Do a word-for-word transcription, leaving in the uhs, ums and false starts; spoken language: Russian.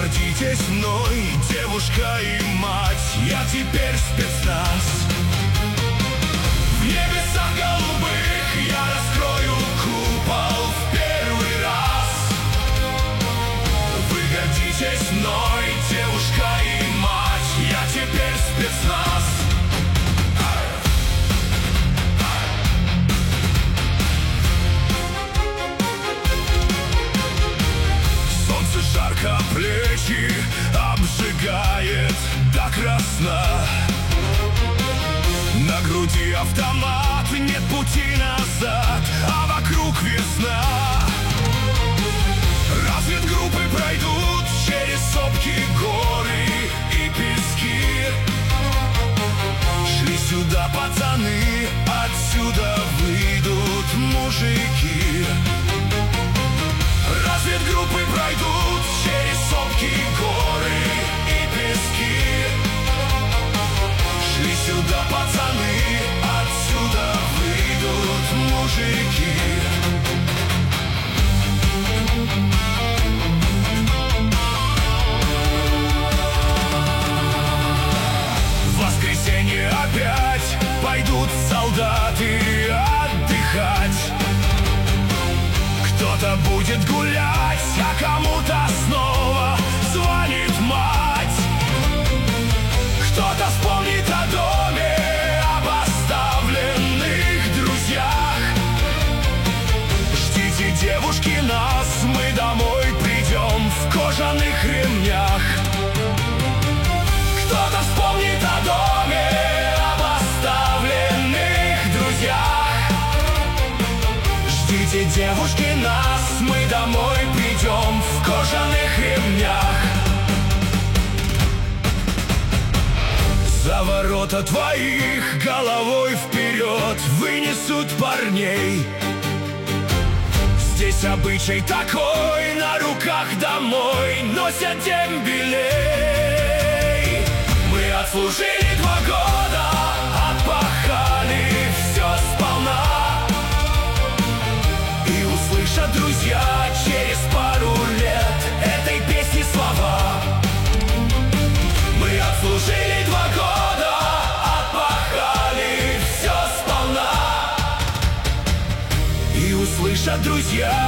гордитесь мной, девушка и мать, я теперь спецназ. В небесах голубых я раскрою купол в первый раз. Вы гордитесь мной, девушка и мать, я теперь спецназ. Солнце жарко плечи обжигает до красна. На груди автомат, нет пути назад, а вокруг весна. Разведгруппы пройдут через сопки, горы и пески. Шли сюда пацаны, отсюда выйдут мужики. Разведгруппы пройдут через сопки, горы и пески. Шли сюда пацаны, отсюда выйдут мужики. В воскресенье опять пойдут солдаты отдыхать. Кто-то будет гулять, а кому-то снова звонит мать. Кто-то вспомнит о доме, об оставленных друзьях. Ждите, девушки, нас, мы домой придем в кожаных ремнях. Кто-то вспомнит о доме, об оставленных друзьях. Ждите, девушки, нас, мы домой придем в кожаных ремнях. За ворота твоих головой вперед вынесут парней. Здесь обычай такой, на руках домой носят дембелей. Мы отслужили два года, отпахали все сполна. И услышат друзья через пару лет этой песни слова. Мы отслужили два года, отпахали все сполна. И услышат друзья